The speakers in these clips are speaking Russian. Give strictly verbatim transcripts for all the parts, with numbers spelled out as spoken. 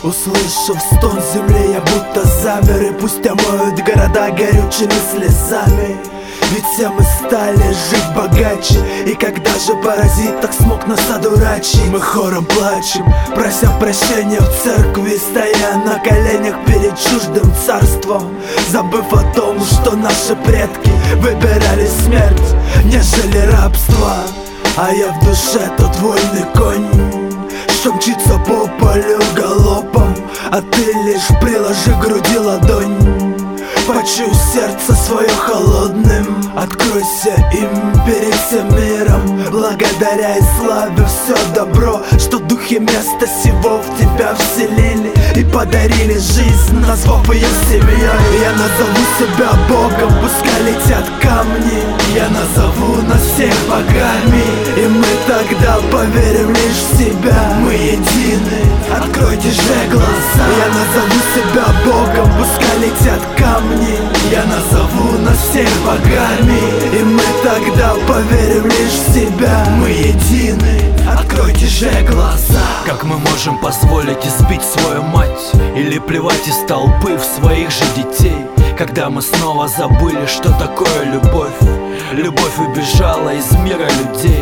Услышав стон земли, я будто замер. И пусть омоют города горючими слезами, ведь все мы стали жить богаче. И когда же паразит так смог нас одурачить, мы хором плачем, прося прощения в церкви, стоя на коленях перед чуждым царством, забыв о том, что наши предки выбирали смерть, нежели рабство. А я в душе тот вольный конь, что мчится по полю галопом, а ты лишь приложи к груди ладонь. Почуй сердце свое холодным, откройся им перед всем миром, благодаря и славе все добро, что духи места сего в тебя вселили и подарили жизнь, назвав ее семьей. Я назову себя Богом, пускай летят камни, я назову нас всех богами, и мы тогда поверим лишь в себя. Мы едины, откройте же глаза. Я назову себя Богом, пускай летят камни, я назову нас всех богами, и мы тогда поверим лишь в себя. Мы едины, откройте же глаза. Как мы можем позволить избить свою мать или плевать из толпы в своих же детей, когда мы снова забыли, что такое любовь? Любовь убежала из мира людей,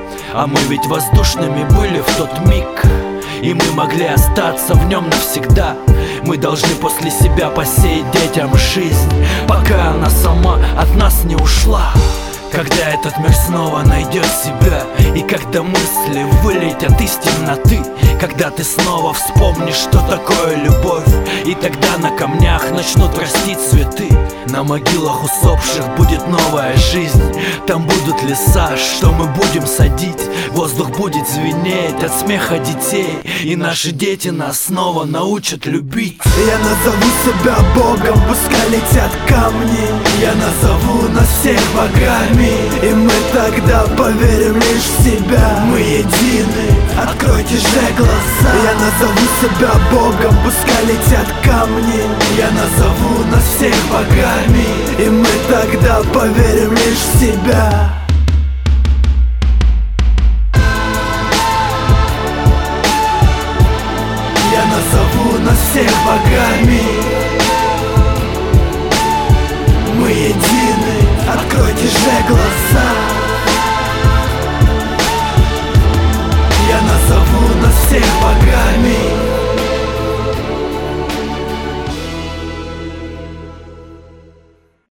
а мы ведь воздушными были в тот миг, и мы могли остаться в нем навсегда. Мы должны после себя посеять детям жизнь, пока она сама от нас не ушла. Когда этот мир снова найдет себя, и когда мысли вылетят из темноты, когда ты снова вспомнишь, что такое любовь, и тогда на камнях начнут расти цветы. На могилах усопших будет новая жизнь, там будут леса, что мы будем садить, воздух будет звенеть от смеха детей, и наши дети нас снова научат любить. Я назову себя Богом, пускай летят камни, я назову нас всех богами, и мы тогда поверим лишь в себя. Мы едины, откройте же глаза. Я назову себя Богом, пускай летят камни, я назову нас всех богами, и мы тогда поверим лишь в себя. Я назову нас всех богами. Мы едины, откройте же глаза. Я назову нас всех богами.